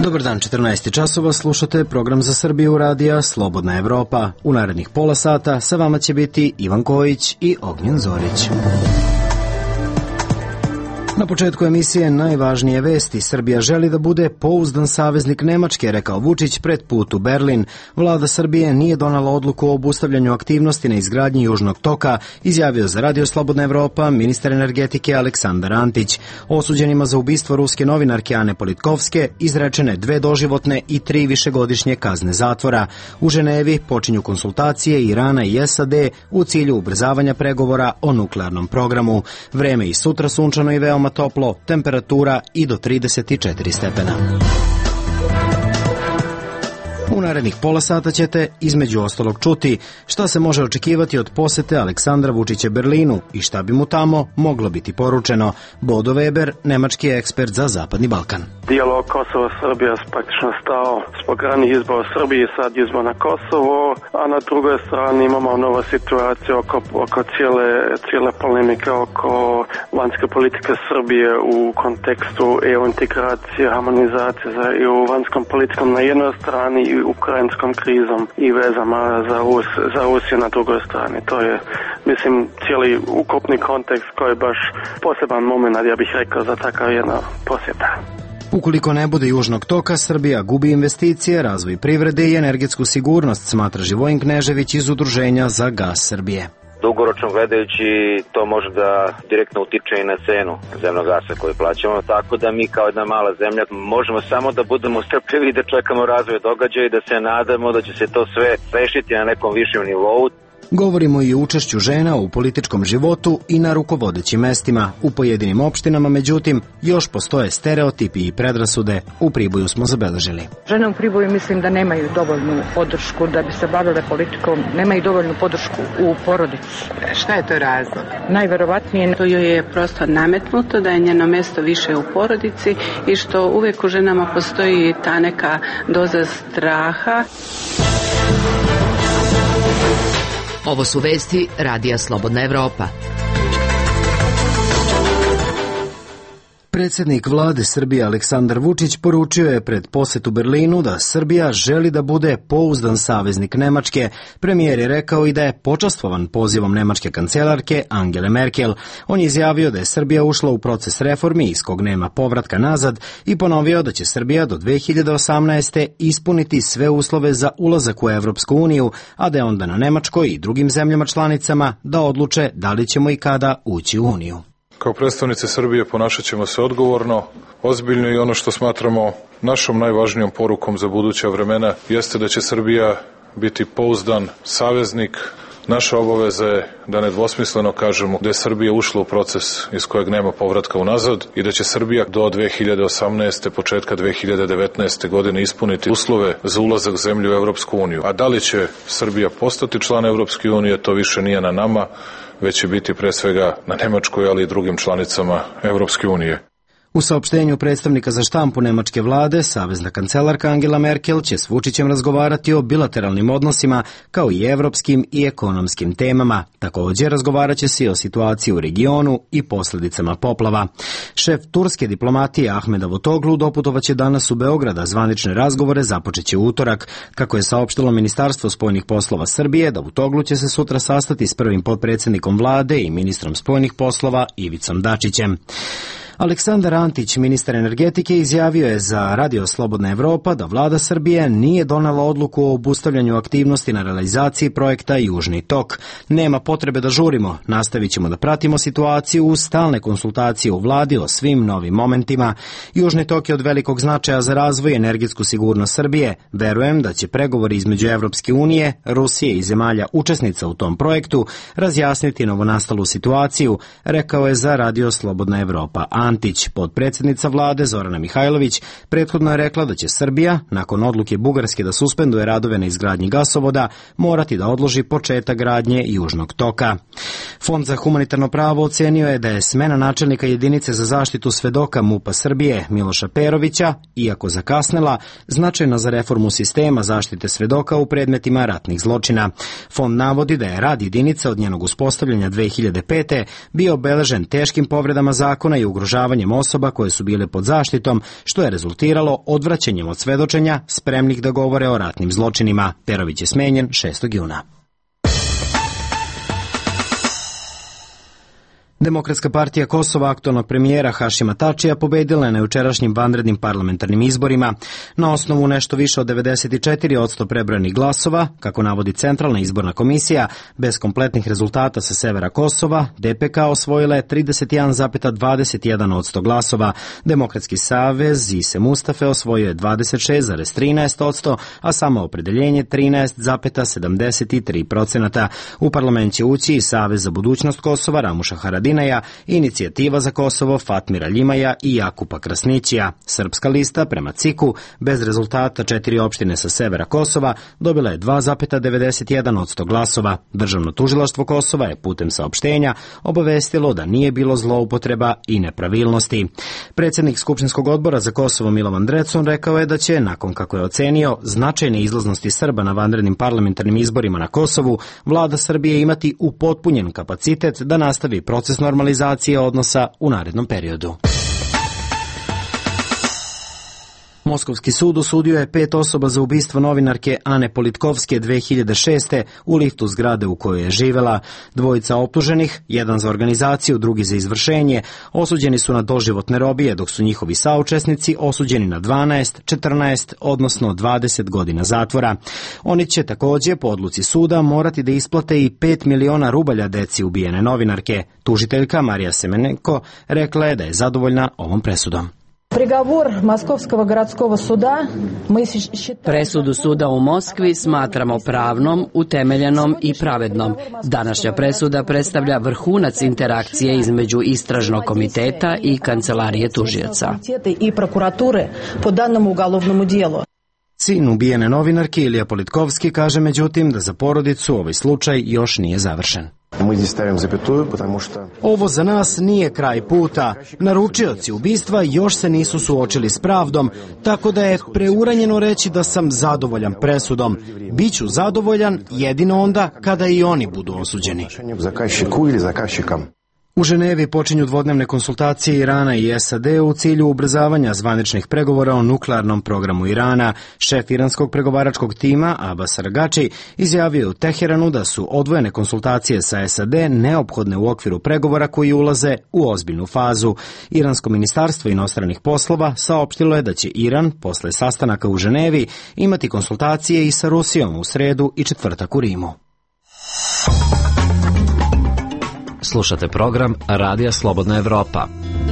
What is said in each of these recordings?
Dobar dan, 14 časova, slušate program za Srbiju radija Slobodna Evropa. U narednih pola sata sa vama će biti Ivan Kojić i Ognjen Zorić. Na početku emisije najvažnije vesti. Srbija želi da bude pouzdan saveznik Nemačke, rekao Vučić pred put u Berlin. Vlada Srbije nije donala odluku o obustavljanju aktivnosti na izgradnji Južnog toka, izjavio za Radio Slobodna Evropa ministar energetike Aleksandar Antić. Osuđenima za ubistvo ruske novinarke Ane Politkovske izrečene 2 doživotne i 3 višegodišnje kazne zatvora. U Ženevi počinju konsultacije Irana i SAD u cilju ubrzavanja pregovora o nuklearnom programu. Vreme i sutra sunčano i veoma toplo, temperatura i do 34 stepena. U narednih pola sata ćete između ostalog čuti šta se može očekivati od posete Aleksandra Vučića Berlinu i šta bi mu tamo moglo biti poručeno. Bodo Weber, nemački ekspert za Zapadni Balkan. Dijalog Kosovo-Srbija praktično stao zbog ranih izbora u Srbiji, sad izbor na Kosovo, a na drugoj strani imamo novu situaciju oko cijele polemike oko vanjske politike Srbije u kontekstu EU integracije, harmonizacije za EU vanjskom politikom na jednoj strani i ukrajinskom krizom i vezama za Rusiju na drugoj strani. To je, mislim, cijeli ukupni kontekst koji je baš poseban moment, ja bih rekao, za takav jedna posjeta. Ukoliko ne bude Južnog toka, Srbija gubi investicije, razvoj privrede i energetsku sigurnost, smatra Živojin Knežević iz Udruženja za gas Srbije. Dugoročno gledajući to može da direktno utiče i na cenu zemnog gasa koju plaćamo, tako da mi kao jedna mala zemlja možemo samo da budemo strpljivi i da čekamo razvoj događaja i da se nadamo da će se to sve rešiti na nekom višem nivou. Govorimo i o učešću žena u političkom životu i na rukovodećim mestima. U pojedinim opštinama, međutim, još postoje stereotipi i predrasude. U Priboju smo zabeležili. Žene u Priboju mislim da nemaju dovoljnu podršku da bi se bavile politikom, nemaju dovoljnu podršku u porodici. Šta je to razlog? Najverovatnije to joj je prosto nametnuto da je njeno mesto više u porodici i što uvek u ženama postoji ta neka doza straha. Ovo su vesti Radija Slobodna Evropa. Predsjednik vlade Srbije Aleksandar Vučić poručio je pred posetu Berlinu da Srbija želi da bude pouzdan saveznik Nemačke. Premijer je rekao i da je počastvovan pozivom nemačke kancelarke Angele Merkel. On je izjavio da je Srbija ušla u proces reformi iz kog nema povratka nazad i ponovio da će Srbija do 2018. ispuniti sve uslove za ulazak u Evropsku uniju, a da je onda na Nemačkoj i drugim zemljama članicama da odluče da li ćemo i kada ući u Uniju. Kao predstavnice Srbije ponašat ćemo se odgovorno, ozbiljno i ono što smatramo našom najvažnijom porukom za buduća vremena jeste da će Srbija biti pouzdan saveznik. Naša obaveza je da nedvosmisleno kažemo da je Srbija ušla u proces iz kojeg nema povratka unazad i da će Srbija do 2018. početka 2019. godine ispuniti uslove za ulazak zemlje u Evropsku uniju. A da li će Srbija postati član Evropske unije, to više nije na nama, već će biti pre svega na Nemačkoj, ali i drugim članicama Evropske unije. U saopštenju predstavnika za štampu nemačke vlade, savezna kancelarka Angela Merkel će s Vučićem razgovarati o bilateralnim odnosima kao i evropskim i ekonomskim temama. Također razgovarat će se i o situaciji u regionu i posljedicama poplava. Šef turske diplomatije Ahmed Davutoglu doputovaće danas u Beograd, a zvanične razgovore započeće u utorak. Kako je saopštilo Ministarstvo spoljnih poslova Srbije, Davutoglu će se sutra sastati s prvim potpredsjednikom vlade i ministrom spoljnih poslova Ivicom Dačićem. Aleksandar Antić, ministar energetike, izjavio je za Radio Slobodna Evropa da vlada Srbije nije donela odluku o obustavljanju aktivnosti na realizaciji projekta Južni tok. Nema potrebe da žurimo, nastavit ćemo da pratimo situaciju uz stalne konsultacije u vladi o svim novim momentima. Južni tok je od velikog značaja za razvoj i energetsku sigurnost Srbije. Verujem da će pregovori između Evropske unije, Rusije i zemalja učesnica u tom projektu razjasniti novonastalu situaciju, rekao je za Radio Slobodna Evropa Antić. Potpredsjednica vlade Zorana Mihajlović prethodno je rekla da će Srbija, nakon odluke Bugarske da suspenduje radove na izgradnji gasovoda, morati da odloži početak gradnje Južnog toka. Fond za humanitarno pravo ocenio je da je smena načelnika jedinice za zaštitu svedoka MUP-a Srbije Miloša Perovića, iako zakasnela, značajna za reformu sistema zaštite svedoka u predmetima ratnih zločina. Fond navodi da je rad jedinice od njenog uspostavljanja 2005. bio obeležen teškim povredama zakona i ugrožavanjem zadržavanjem osoba koje su bile pod zaštitom, što je rezultiralo odvraćanjem od svedočenja spremnih da govore o ratnim zločinima. Perović je smenjen 6. juna. Demokratska partija Kosova aktualnog premijera Hašima Tačija pobedila je na jučerašnjim vanrednim parlamentarnim izborima. Na osnovu nešto više od 94% prebrojanih glasova, kako navodi Centralna izborna komisija, bez kompletnih rezultata sa severa Kosova, DPK osvojila je 31,21% glasova, Demokratski savez Ise Mustafe osvojio je 26,13%, a samoopredeljenje 13,73%. U parlament će ući i Savez za budućnost Kosova Ramuša Haradinaja, Inicijativa za Kosovo Fatmira Ljimaja i Jakupa Krasnićija. Srpska lista prema CIK-u bez rezultata 4 opštine sa severa Kosova dobila je 2,91% glasova. Državno tužilaštvo Kosova je putem saopštenja obavestilo da nije bilo zloupotreba i nepravilnosti. Predsjednik Skupštinskog odbora za Kosovo Milovan Drecun rekao je da će, nakon kako je ocenio značajne izlaznosti Srba na vanrednim parlamentarnim izborima na Kosovu, vlada Srbije imati upotpunjen kapacitet da nastavi proces normalizacije odnosa u narednom periodu. Moskovski sud osudio je 5 osoba za ubistvo novinarke Ane Politkovske 2006. u liftu zgrade u kojoj je živela. Dvojica optuženih, jedan za organizaciju, drugi za izvršenje, osuđeni su na doživotne robije, dok su njihovi saučesnici osuđeni na 12, 14, odnosno 20 godina zatvora. Oni će također po odluci suda morati da isplate i 5 miliona rubalja deci ubijene novinarke. Tužiteljka Marija Semenenko rekla je da je zadovoljna ovom presudom. Presudu suda u Moskvi smatramo pravnom, utemeljenom i pravednom. Današnja presuda predstavlja vrhunac interakcije između istražnog komiteta i kancelarije tužioca. Sin ubijene novinarke Ilija Politkovski kaže međutim da za porodicu ovaj slučaj još nije završen. Ovo za nas nije kraj puta. Naručioci ubistva još se nisu suočili s pravdom, tako da je preuranjeno reći da sam zadovoljan presudom. Biću zadovoljan jedino onda kada i oni budu osuđeni. U Ženevi počinju dvodnevne konsultacije Irana i SAD u cilju ubrzavanja zvaničnih pregovora o nuklearnom programu Irana. Šef iranskog pregovaračkog tima Abbas Aragači izjavio u Teheranu da su odvojene konsultacije sa SAD neophodne u okviru pregovora koji ulaze u ozbiljnu fazu. Iransko ministarstvo inostranih poslova saopštilo je da će Iran posle sastanaka u Ženevi imati konsultacije i sa Rusijom u sredu i četvrtak u Rimu. Slušate program Radija Slobodna Evropa.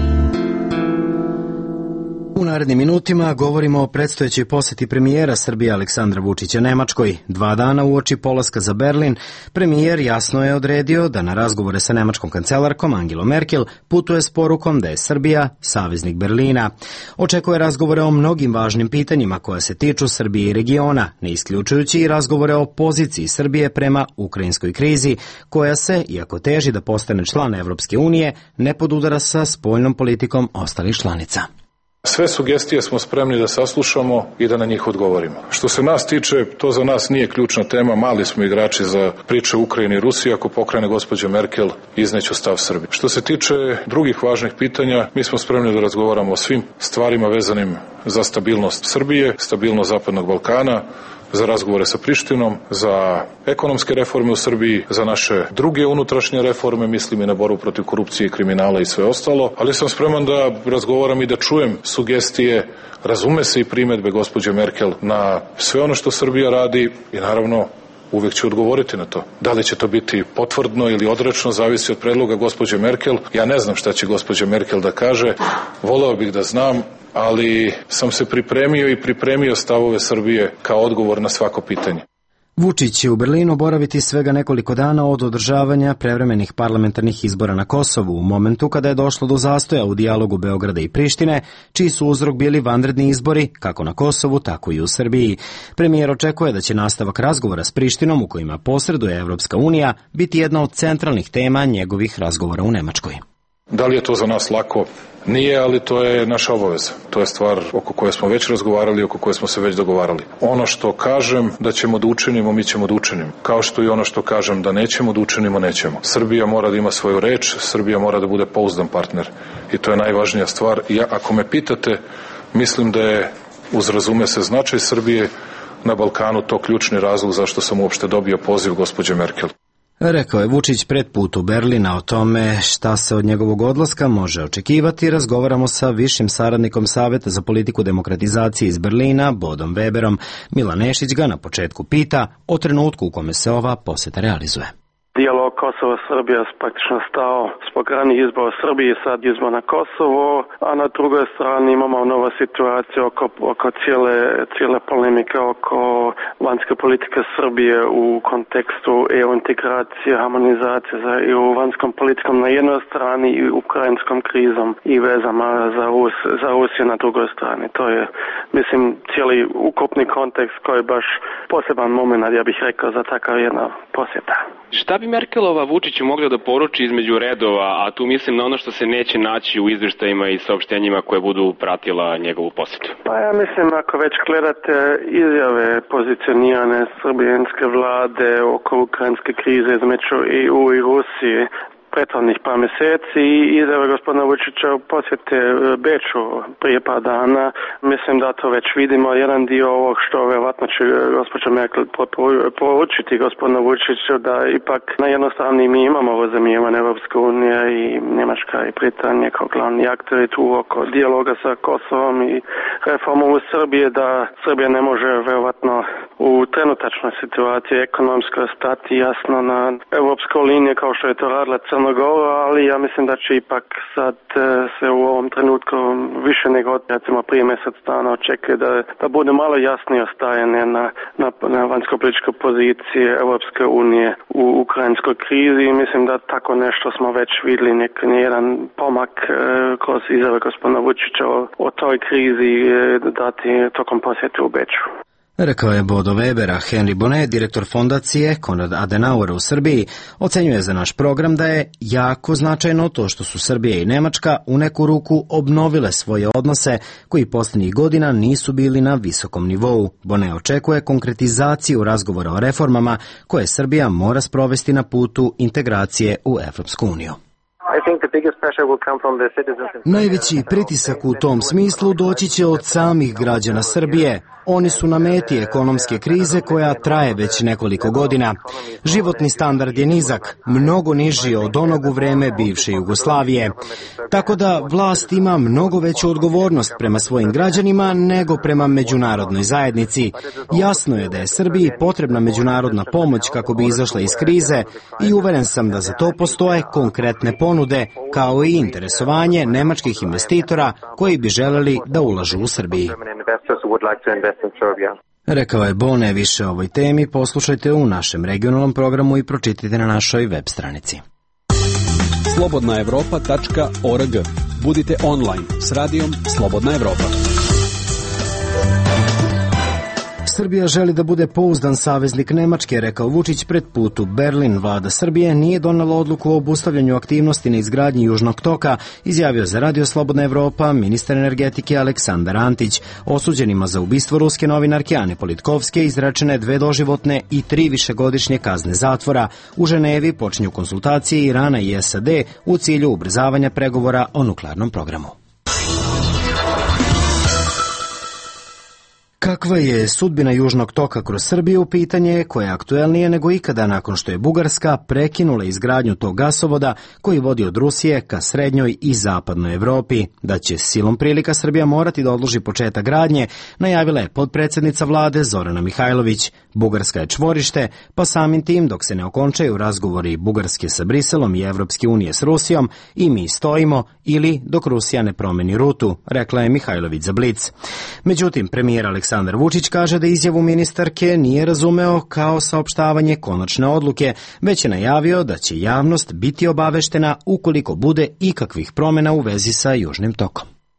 U narednim minutima govorimo o predstojećoj poseti premijera Srbije Aleksandra Vučića Nemačkoj. 2 dana uoči polaska za Berlin, premijer jasno je odredio da na razgovore sa nemačkom kancelarkom Angelom Merkel putuje s porukom da je Srbija saveznik Berlina. Očekuje razgovore o mnogim važnim pitanjima koja se tiču Srbije i regiona, ne isključujući i razgovore o poziciji Srbije prema ukrajinskoj krizi, koja se, iako teži da postane član Evropske unije, ne podudara sa spoljnom politikom ostalih članica. Sve sugestije smo spremni da saslušamo i da na njih odgovorimo. Što se nas tiče, to za nas nije ključna tema, mali smo igrači za priče Ukrajine i Rusije, ako pokrene gospođa Merkel, izneću stav Srbije. Što se tiče drugih važnih pitanja, mi smo spremni da razgovaramo o svim stvarima vezanim za stabilnost Srbije, stabilnost Zapadnog Balkana, za razgovore sa Prištinom, za ekonomske reforme u Srbiji, za naše druge unutrašnje reforme, mislim i na borbu protiv korupcije i kriminala i sve ostalo, ali sam spreman da razgovaram i da čujem sugestije, razume se i primedbe gospođe Merkel na sve ono što Srbija radi i naravno uvek ću odgovoriti na to. Da li će to biti potvrdno ili odrečno, zavisi od predloga gospođe Merkel. Ja ne znam šta će gospođa Merkel da kaže, voleo bih da znam, ali sam se pripremio stavove Srbije kao odgovor na svako pitanje. Vučić će u Berlinu boraviti svega nekoliko dana od održavanja prevremenih parlamentarnih izbora na Kosovu, u momentu kada je došlo do zastoja u dijalogu Beograda i Prištine, čiji su uzrok bili vanredni izbori, kako na Kosovu, tako i u Srbiji. Premijer očekuje da će nastavak razgovora s Prištinom, u kojima posreduje Evropska unija, biti jedna od centralnih tema njegovih razgovora u Nemačkoj. Da li je to za nas lako? Nije, ali to je naša obaveza. To je stvar oko koje smo već razgovarali, oko koje smo se već dogovarali. Ono što kažem da ćemo da učinimo, mi ćemo da učinimo. Kao što i ono što kažem da nećemo da učinimo, nećemo. Srbija mora da ima svoju reč, Srbija mora da bude pouzdan partner. I to je najvažnija stvar. I ako me pitate, mislim da je, uz razume se značaj Srbije na Balkanu, to ključni razlog zašto sam uopšte dobio poziv gospođe Merkel. Rekao je Vučić pred put u Berlina. O tome šta se od njegovog odlaska može očekivati razgovaramo sa višim saradnikom Saveta za politiku demokratizacije iz Berlina, Bodom Weberom. Milan Nešić ga na početku pita o trenutku u kome se ova poseta realizuje. Dijalog Kosovo-Srbija praktično stao zbog ranijih izbora u Srbiji, sad izbor na Kosovo, a na drugoj strani imamo novu situaciju oko cijele polemike oko vanjske politike Srbije u kontekstu EU integracije, harmonizacije za EU vanjskom politikom na jednoj strani i ukrajinskom krizom i vezama za Rusiju na drugoj strani. To je, mislim, cijeli ukupni kontekst koji je baš poseban moment, ja bih rekao, za takav jedna posjeta. Šta bi Merkelova Vučiću mogla da poruči između redova, a tu mislim na ono što se neće naći u izveštajima i saopštenjima koje budu pratila njegovu posjetu? Pa ja mislim, ako već gledate izjave pozicionirane srbijanske vlade oko ukrajinske krize između EU i Rusije prethodnih par mjeseci i izjave gospodina Vučića u posjete Beču prije par dana, mislim da to već vidimo. Jedan dio ovog što vjerovatno će gospođa Merkel poručiti gospodinu Vučiću da ipak na jednoj strani mi imamo razumijevanje Evropske unije i Njemačka i Britanija kao glavni aktori tu oko dijaloga sa Kosovom i reformom u Srbije, da Srbija ne može vjerovatno u trenutačnoj situaciji ekonomskoj stati jasno na evropskoj liniji kao što je to radila Crna Gora, ali ja mislim da će ipak sad se u ovom trenutku više nego recimo prije mjesec dana očekuje da bude malo jasnije stajanje na vanjsko-političkoj poziciji Evropske unije u ukrajinskoj krizi i mislim da tako nešto smo već vidjeli jedan pomak kroz izjave gospodina Vučića o toj krizi dati tokom posjete u Beču. Rekao je Bodo Weber, a Henry Bonnet, direktor fondacije Konrad Adenauer u Srbiji, ocenjuje za naš program da je jako značajno to što su Srbija i Nemačka u neku ruku obnovile svoje odnose koji posljednjih godina nisu bili na visokom nivou. Bonnet očekuje konkretizaciju razgovora o reformama koje Srbija mora sprovesti na putu integracije u Evropsku uniju. Najveći pritisak u tom smislu doći će od samih građana Srbije. Oni su na meti ekonomske krize koja traje već nekoliko godina. Životni standard je nizak, mnogo niži od onog u vreme bivše Jugoslavije. Tako da vlast ima mnogo veću odgovornost prema svojim građanima nego prema međunarodnoj zajednici. Jasno je da je Srbiji potrebna međunarodna pomoć kako bi izašla iz krize i uveren sam da za to postoje konkretne ponude, kao i interesovanje nemačkih investitora koji bi želeli da ulažu u Srbiji. Rekao je Bone. Više o ovoj temi poslušajte u našem regionalnom programu i pročitajte na našoj web stranici. slobodnaevropa.org. Budite online s radijom Slobodna Evropa. Srbija želi da bude pouzdan saveznik Nemačke, rekao Vučić pred put u Berlin. Vlada Srbije nije donela odluku o obustavljanju aktivnosti na izgradnji Južnog toka, izjavio za Radio Slobodna Evropa ministar energetike Aleksandar Antić. Osuđenima za ubistvo ruske novinarke Ane Politkovske izrečene 2 doživotne i 3 višegodišnje kazne zatvora. U Ženevi počinju konsultacije Irana i SAD u cilju ubrzavanja pregovora o nuklearnom programu. Kakva je sudbina Južnog toka kroz Srbiju, pitanje je koje je aktuelnije nego ikada nakon što je Bugarska prekinula izgradnju tog gasovoda koji vodi od Rusije ka srednjoj i zapadnoj Evropi. Da će silom prilika Srbija morati da odloži početak gradnje, najavila je potpredsjednica vlade Zorana Mihajlović. Bugarska je čvorište, pa samim tim dok se ne okončaju razgovori Bugarske sa Briselom i Evropske unije s Rusijom i mi stojimo ili dok Rusija ne promeni rutu, rekla je Mihajlović za Blic. Međutim, premijer Aleksandar Vučić kaže da izjavu ministarke nije razumeo kao saopštavanje konačne odluke, već je najavio da će javnost biti obaveštena ukoliko bude ikakvih promjena u vezi sa Južnim tokom.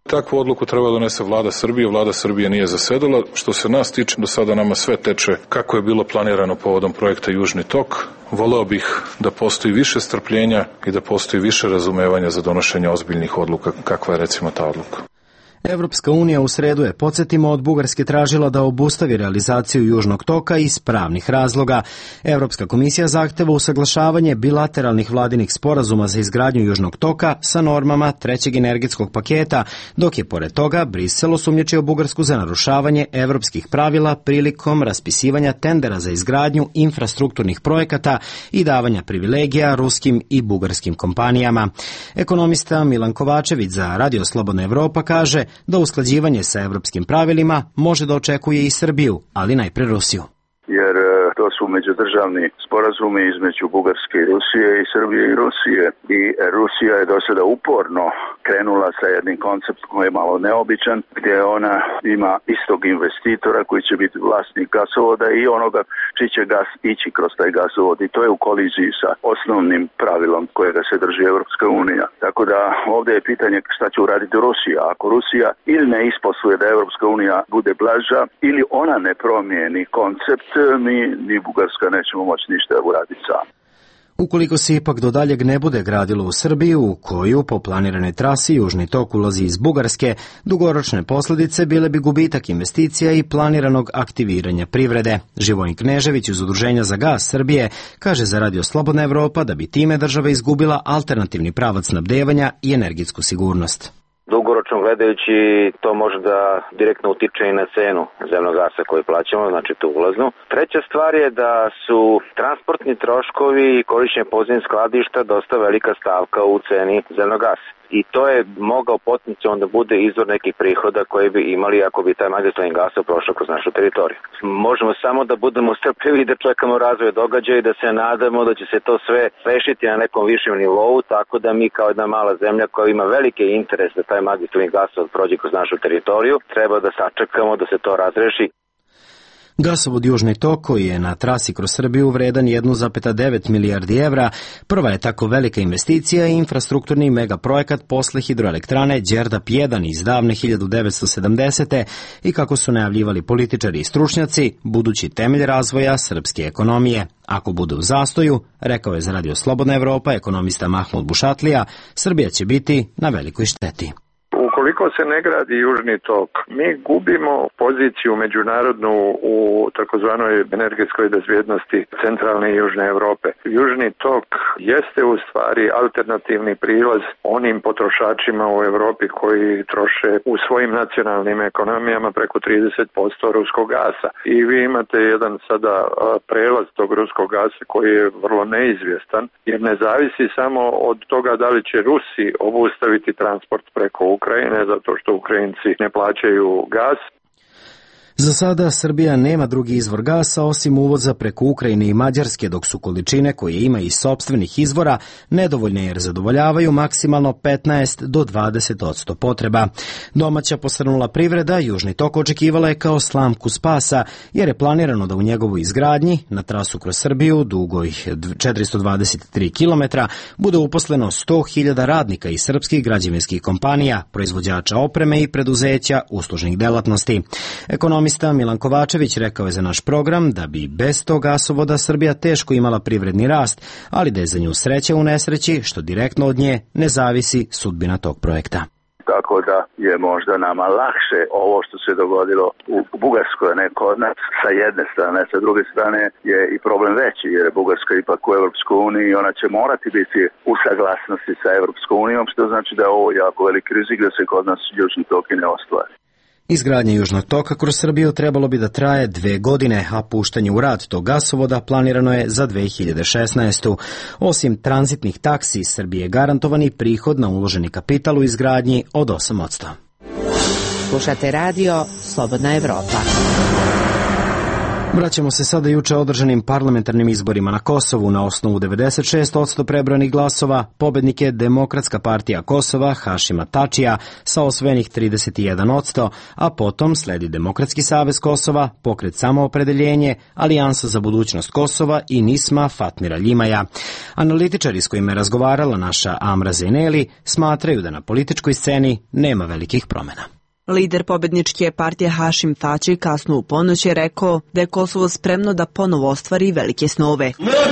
Takvu odluku treba donese vlada Srbije. Vlada Srbije nije zasedala. Što se nas tiče, do sada nama sve teče kako je bilo planirano povodom projekta Južni tok. Voleo bih da postoji više strpljenja i da postoji više razumevanja za donošenje ozbiljnih odluka, kakva je recimo ta odluka. Evropska unija u sredu je, podsjetimo, od Bugarske tražila da obustavi realizaciju Južnog toka iz pravnih razloga. Evropska komisija zahteva usaglašavanje bilateralnih vladinih sporazuma za izgradnju Južnog toka sa normama trećeg energetskog paketa, dok je pored toga Brisel osumnjičio Bugarsku za narušavanje evropskih pravila prilikom raspisivanja tendera za izgradnju infrastrukturnih projekata i davanja privilegija ruskim i bugarskim kompanijama. Ekonomista Milan Kovačević za Radio Slobodna Evropa kaže da usklađivanje sa evropskim pravilima može da očekuje i Srbiju, ali najpre Rusiju. Jer to su međudržavni sporazumi između Bugarske i Rusije i Srbije i Rusije. I Rusija je do sada uporno krenula sa jednim konceptom koji je malo neobičan, gdje ona ima istog investitora koji će biti vlasnik gasovoda i onoga čiji će gas ići kroz taj gasovod. I to je u koliziji sa osnovnim pravilom kojega se drži Evropska unija. Tako da ovdje je pitanje šta će uraditi Rusija. Ako Rusija ili ne isposluje da Evropska unija bude blaža ili ona ne promijeni koncept, mi Bugarska nećemo moći ništa uraditi sami. Ukoliko se ipak do daljeg ne bude gradilo u Srbiju, u koju po planiranoj trasi Južni tok ulazi iz Bugarske, dugoročne posljedice bile bi gubitak investicija i planiranog aktiviranja privrede. Živojin Knežević iz Udruženja za gas Srbije kaže za Radio Slobodna Evropa da bi time država izgubila alternativni pravac snabdevanja i energetsku sigurnost. Dugoročno gledajući, to može da direktno utiče i na cenu zemnog gasa koji plaćamo, znači tu ulaznu. Treća stvar je da su transportni troškovi i korišćenje podzemnih skladišta dosta velika stavka u ceni zemnog gasa. I to je mogao potencijalno da bude izvor nekih prihoda koje bi imali ako bi taj magistralni gas prošao kroz našu teritoriju. Možemo samo da budemo strpljivi i da čekamo razvoj događaja i da se nadamo da će se to sve rešiti na nekom višem nivou, tako da mi kao jedna mala zemlja koja ima velike interes da taj magistralni gas prođe kroz našu teritoriju, treba da sačekamo da se to razreši. Gasovod Južni tok, koji je na trasi kroz Srbiju vredan 1,9 milijardi evra, prva je tako velika investicija i infrastrukturni megaprojekat posle hidroelektrane Đerdap 1 iz davne 1970. i kako su najavljivali političari i stručnjaci, budući temelj razvoja srpske ekonomije. Ako bude u zastoju, rekao je za Radio Slobodna Evropa ekonomista Mahmud Bušatlija, Srbija će biti na velikoj šteti. Ukoliko se ne gradi Južni tok, mi gubimo poziciju međunarodnu u takozvanoj energetskoj bezbjednosti centralne i južne Evrope. Južni tok jeste u stvari alternativni prilaz onim potrošačima u Evropi koji troše u svojim nacionalnim ekonomijama preko 30% ruskog gasa. I vi imate jedan sada prelaz tog ruskog gasa koji je vrlo neizvjestan, jer ne zavisi samo od toga da li će Rusi obustaviti transport preko Ukrajine, zato što Ukrajinci ne plaćaju gas. Za sada Srbija nema drugi izvor gasa osim uvoza preko Ukrajine i Mađarske, dok su količine koje ima iz sopstvenih izvora nedovoljne jer zadovoljavaju maksimalno 15 do 20% potreba. Domaća posrnula privreda Južni tok očekivala je kao slamku spasa, jer je planirano da u njegovoj izgradnji na trasu kroz Srbiju, dugoj 423 km, bude uposleno 100.000 radnika iz srpskih građevinskih kompanija, proizvođača opreme i preduzeća uslužnih delatnosti. Ekonomista Milan Kovačević rekao je za naš program da bi bez tog gasovoda Srbija teško imala privredni rast, ali da je za nju sreća u nesreći, što direktno od nje ne zavisi sudbina tog projekta. Tako da je možda nama lakše ovo što se dogodilo u Bugarskoj, ne kod nas sa jedne strane, sa druge strane je i problem veći, jer je Bugarska ipak u Evropskoj uniji i ona će morati biti u saglasnosti sa Evropskom unijom, što znači da je ovo jako veliki rizik da se kod nas Južni tok i ne ostvari. Izgradnja Južnog toka kroz Srbiju trebalo bi da traje 2 godine, a puštanje u rad tog gasovoda planirano je za 2016. Osim tranzitnih taksi, Srbije je garantovani prihod na uloženi kapital u izgradnji od 8%. Slušate radio Slobodna Evropa. Vraćamo se sada juče održanim parlamentarnim izborima na Kosovu. Na osnovu 96% prebrojanih glasova pobednik je Demokratska partija Kosova Hašima Tačija sa osvojenih 31%, a potom sledi Demokratski savez Kosova, Pokret samoopredeljenje, Alijansa za budućnost Kosova i Nisma Fatmira Ljimaja. Analitičari s kojima je razgovarala naša Amra Zejneli smatraju da na političkoj sceni nema velikih promena. Lider pobedničke partije Hašim Tači kasno u ponoć je rekao da je Kosovo spremno da ponovo ostvari velike snove.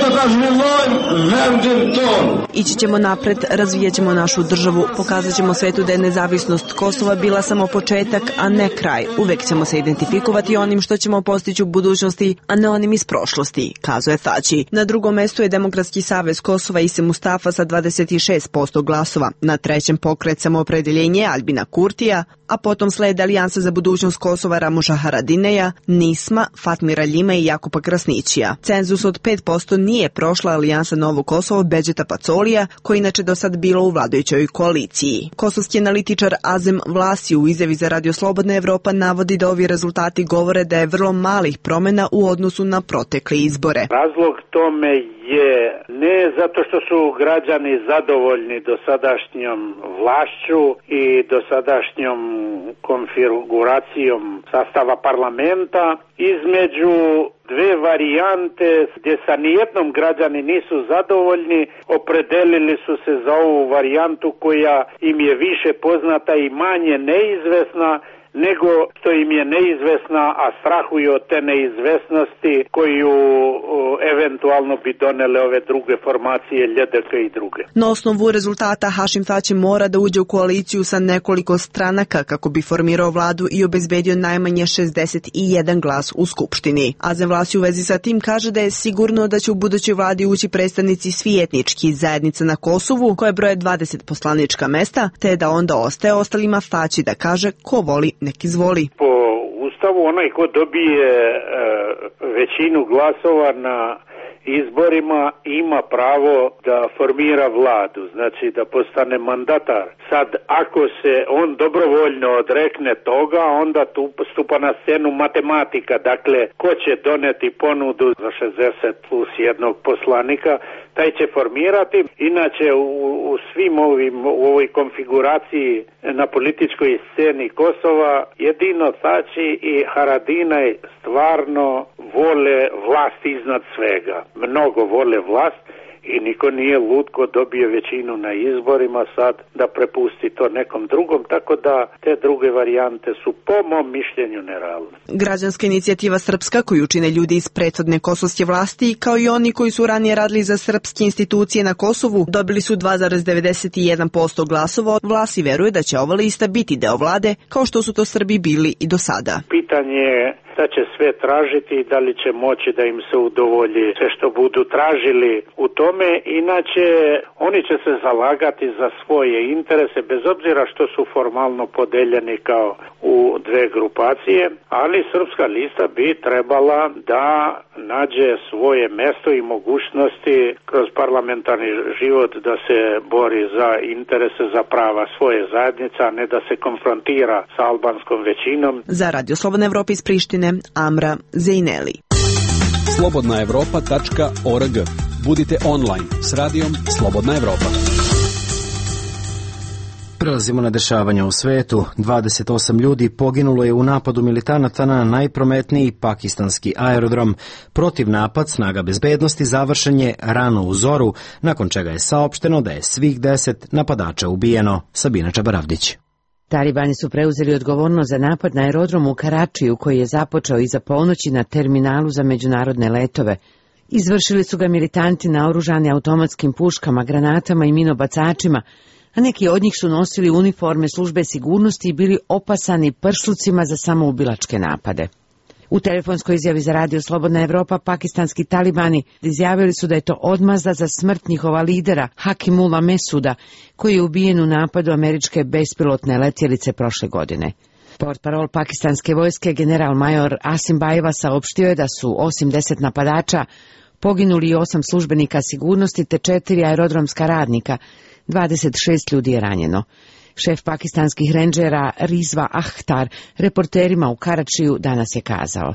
Ići ćemo napred, razvijat ćemo našu državu, pokazat ćemo svetu da je nezavisnost Kosova bila samo početak, a ne kraj. Uvek ćemo se identifikovati onim što ćemo postići u budućnosti, a ne onim iz prošlosti, kazuje Tači. Na drugom mestu je Demokratski savez Kosova Ise Mustafa sa 26% glasova. Na trećem Pokret samoopredeljenje Albina Kurtija, a potom slede Alijansa za budućnost Kosova Ramuša Haradineja, Nisma, Fatmira Ljima i Jakupa Krasnićija. Cenzus od 5% nije prošla Alijansa Novo Kosovo Beđeta Pacolija, koji inače do sad bilo u vladajućoj koaliciji. Kosovski analitičar Azem Vlasi u izjavi za Radio Slobodna Evropa navodi da ovi rezultati govore da je vrlo malih promena u odnosu na protekle izbore. Razlog tome je ne zato što su građani zadovoljni dosadašnjom vlašću i dosadašnjom konfiguracijom sastava parlamenta, između dve varijante gdje sa nijednom građani nisu zadovoljni, opredelili su se za ovu varijantu koja im je više poznata i manje neizvesna nego što im je neizvesna, a strahuju od te neizvesnosti koju eventualno bi donele ove druge formacije, LJDK i druge. Na osnovu rezultata Hašim Tači mora da uđe u koaliciju sa nekoliko stranaka kako bi formirao vladu i obezbedio najmanje 61 glas u Skupštini. Azem Vlasi u vezi sa tim kaže da je sigurno da će u budućoj vladi ući predstavnici svih etničkih zajednica na Kosovu, koje broje 20 poslanička mesta, te da onda ostaje ostalima Tači da kaže ko voli nek izvoli. Po Ustavu onaj ko dobije većinu glasova na izborima ima pravo da formira vladu, znači da postane mandatar. Sad, ako se on dobrovoljno odrekne toga, onda tu stupa na scenu matematika. Dakle, ko će doneti ponudu za 60 plus jednog poslanika, taj će formirati. Inače, u svim u ovoj konfiguraciji na političkoj sceni Kosova, jedino Tači i Haradinaj stvarno vole vlast iznad svega. Mnogo vole vlast i niko nije lud ko dobije većinu na izborima sad da prepusti to nekom drugom, tako da te druge varijante su po mom mišljenju nerealne. Građanska inicijativa Srpska, koju čine ljudi iz prethodne kosovske vlasti, kao i oni koji su ranije radili za srpske institucije na Kosovu, dobili su 2,91% glasova. Vlasi veruje da će ova lista biti deo vlade, kao što su to Srbi bili i do sada. Pitanje je da će sve tražiti i da li će moći da im se udovolji sve što budu tražili u tome. Inače, oni će se zalagati za svoje interese, bez obzira što su formalno podeljeni kao u dve grupacije, ali Srpska lista bi trebala da nađe svoje mesto i mogućnosti kroz parlamentarni život da se bori za interese, za prava svoje zajednice, a ne da se konfrontira sa albanskom većinom. Za Radio Slobodna Evropa iz Prištine, Amra Zejneli. slobodnaevropa.org. Budite online s radijom Slobodna Evropa. Prelazimo na dešavanja u svetu. 28 ljudi poginulo je u napadu militanata na najprometniji pakistanski aerodrom. Protiv napad snaga bezbednosti završen je rano u zoru, nakon čega je saopšteno da je svih 10 napadača ubijeno. Sabina Čabaravdić. Talibani su preuzeli odgovornost za napad na aerodrom u Karačiju, koji je započeo iza ponoći na terminalu za međunarodne letove. Izvršili su ga militanti naoružani automatskim puškama, granatama i minobacačima, a neki od njih su nosili uniforme službe sigurnosti i bili opasani pršlucima za samoubilačke napade. U telefonskoj izjavi za Radio Slobodna Evropa pakistanski talibani izjavili su da je to odmazda za smrt njihova lidera Hakimullah Mesuda, koji je ubijen u napadu američke bespilotne letjelice prošle godine. Portparol pakistanske vojske general major Asim Bajeva saopštio je da su osim 10 napadača poginuli i 8 službenika sigurnosti te 4 aerodromska radnika, 26 ljudi je ranjeno. Šef pakistanskih rendžera Rizva Akhtar reporterima u Karačiju danas je kazao: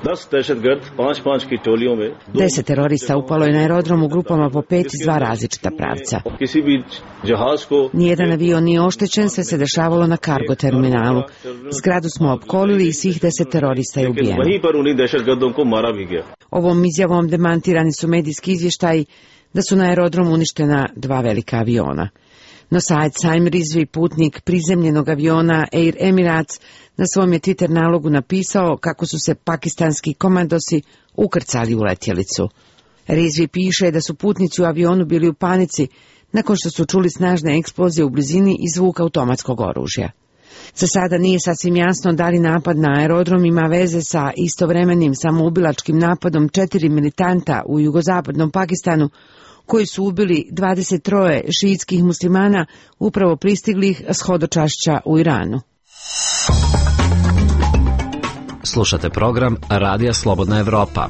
10 terorista upalo je na aerodrom u grupama po 5 iz 2 različita pravca. Nijedan avion nije oštećen, sve se dešavalo na kargo terminalu. Zgradu smo opkolili i svih 10 terorista je ubijeno. Ovom izjavom demantirani su medijski izvještaji da su na aerodromu uništena 2 velika aviona. No Said Saim Rizvi, putnik prizemljenog aviona Air Emirates, na svom je Twitter nalogu napisao kako su se pakistanski komandosi ukrcali u letjelicu. Rizvi piše da su putnici u avionu bili u panici nakon što su čuli snažne eksplozije u blizini i zvuk automatskog oružja. Za sada nije sasvim jasno da li napad na aerodrom ima veze sa istovremenim samoubilačkim napadom 4 militanta u jugozapadnom Pakistanu, koji su ubili 23 šiitskih muslimana upravo pristiglih s hodočašća u Iranu. Slušate program Radija Slobodna Evropa.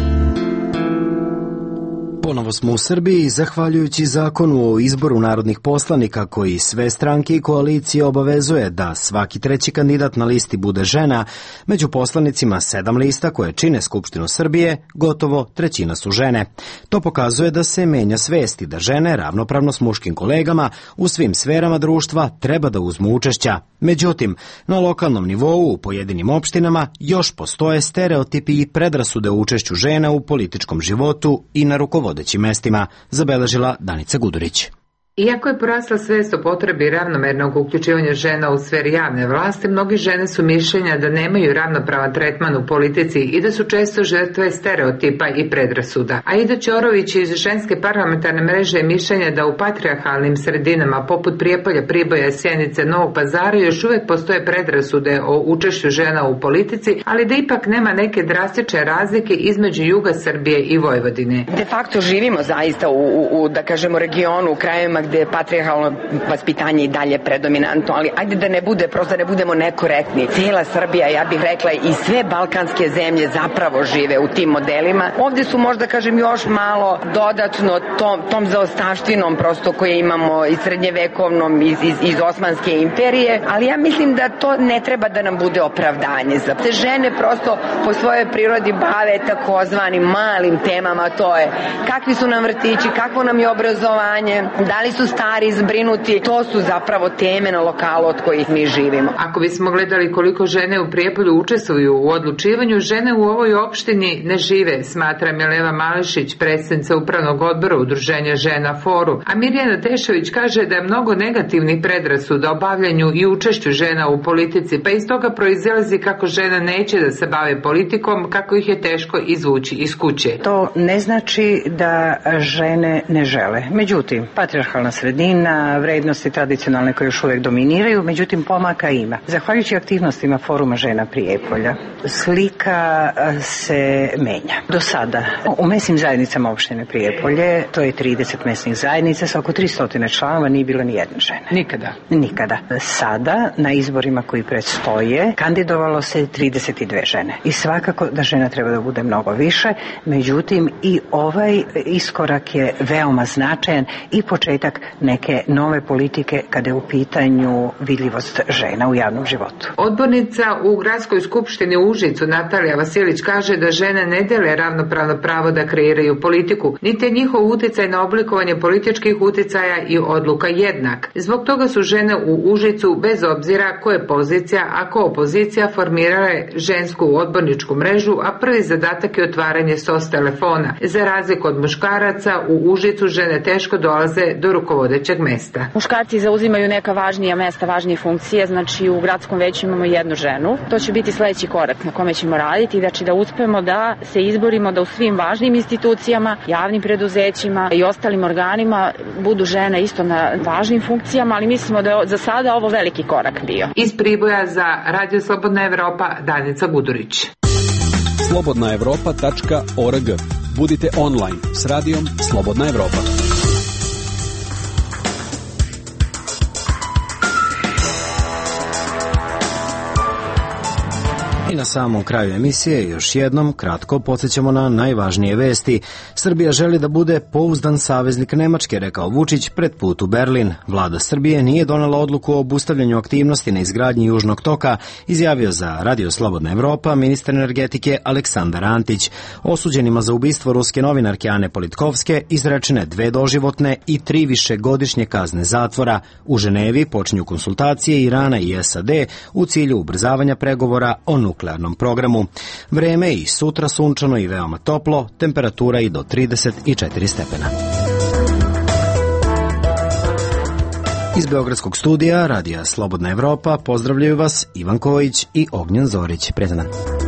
Ponovo smo u Srbiji, zahvaljujući zakonu o izboru narodnih poslanika koji sve stranke i koalicije obavezuje da svaki 3. kandidat na listi bude žena. Među poslanicima 7 lista koje čine Skupštinu Srbije, gotovo 1/3 su žene. To pokazuje da se menja svesti da žene, ravnopravno s muškim kolegama, u svim sferama društva treba da uzmu učešća. Međutim, na lokalnom nivou u pojedinim opštinama još postoje stereotipi i predrasude o učešću žena u političkom životu i na rukovodećim mestima, zabeležila Danica Gudurić. Iako je porasla svest o potrebi ravnomernog uključivanja žena u sferi javne vlasti, mnogi žene su mišljenja da nemaju ravnopravan tretman u politici i da su često žrtve stereotipa i predrasuda. Aida Ćorović iz Ženske parlamentarne mreže je mišljenja da u patrijarhalnim sredinama poput Prijepolja, Priboja, Sjenice, Novog Pazara još uvek postoje predrasude o učešću žena u politici, ali da ipak nema neke drastične razlike između juga Srbije i Vojvodine. De facto živimo zaista u da kažemo regionu, u krajevima gde je patrijarhalno vaspitanje i dalje predominantno, ali ajde da ne bude, prosto da ne budemo nekorektni. Cijela Srbija, ja bih rekla, i sve balkanske zemlje zapravo žive u tim modelima. Ovde su možda, kažem, još malo dodatno tom zaostavštinom prosto koje imamo iz srednjevekovnom, iz Osmanske imperije, ali ja mislim da to ne treba da nam bude opravdanje. Za te žene prosto po svojoj prirodi bave takozvanim malim temama, to je kakvi su nam vrtići, kakvo nam je obrazovanje, da li su stari, zbrinuti, to su zapravo teme na lokalu od kojih mi živimo. Ako bismo gledali koliko žene u Prijepolju učestvuju u odlučivanju, žene u ovoj opštini ne žive, smatra Mileva Mališić, predsjednica upravnog odbora Udruženja žena Foru. A Mirjana Tešović kaže da je mnogo negativnih predrasuda o bavljanju i učešću žena u politici, pa iz toga proizilazi kako žena neće da se bave politikom, kako ih je teško izvući iz kuće. To ne znači da žene ne žele. Međutim, patrijarhalna sredina, vrednosti tradicionalne koje još uvijek dominiraju, međutim pomaka ima. Zahvaljujući aktivnostima Foruma žena Prijepolja, slika se menja. Do sada u mesnim zajednicama opštine Prijepolje, to je 30 mesnih zajednica sa oko 300 članova, nije bilo ni jedne žene. Nikada? Nikada. Sada, na izborima koji predstoje, kandidovalo se 32 žene. I svakako da žena treba da bude mnogo više, međutim i ovaj iskorak je veoma značajan i početak neke nove politike kada je u pitanju vidljivost žena u javnom životu. Odbornica u Gradskoj skupštini u Užicu Natalija Vasilić kaže da žene ne dele ravnopravno pravo da kreiraju politiku, niti je njihov uticaj na oblikovanje političkih uticaja i odluka jednak. Zbog toga su žene u Užicu, bez obzira ko je pozicija, a ko opozicija, formirale žensku odborničku mrežu, a prvi zadatak je otvaranje SOS telefona. Za razliku od muškaraca, u Užicu žene teško dolaze do rukovodećeg mesta. Muškarci zauzimaju neka važnija mesta, važnije funkcije, znači u gradskom veću imamo jednu ženu. To će biti sledeći korak na kome ćemo raditi, znači da uspemo da se izborimo da u svim važnim institucijama, javnim preduzećima i ostalim organima budu žene isto na važnim funkcijama, ali mislimo da je za sada ovo veliki korak bio. Iz Priboja za Radio Slobodna Evropa, Danica Gudurić. slobodnaevropa.org. Budite online s radijom Slobodna Evropa. I na samom kraju emisije još jednom kratko podsjećamo na najvažnije vesti. Srbija želi da bude pouzdan saveznik Nemačke, rekao Vučić pred put u Berlin. Vlada Srbije nije donela odluku o obustavljanju aktivnosti na izgradnji Južnog toka, izjavio za Radio Slobodna Evropa ministar energetike Aleksandar Antić. Osuđenima za ubistvo ruske novinarke Ane Politkovske izrečene 2 doživotne i 3 višegodišnje kazne zatvora. U Ženevi počinju konsultacije Irana i SAD u cilju ubrzavanja pregovora o nuklearnom programu. Vreme i sutra sunčano i veoma toplo, temperatura i do 34 stepena. Iz Beogradskog studija Radija Slobodna Evropa pozdravljaju vas Ivan Kojić i Ognjen Zorić. Prijatan dan.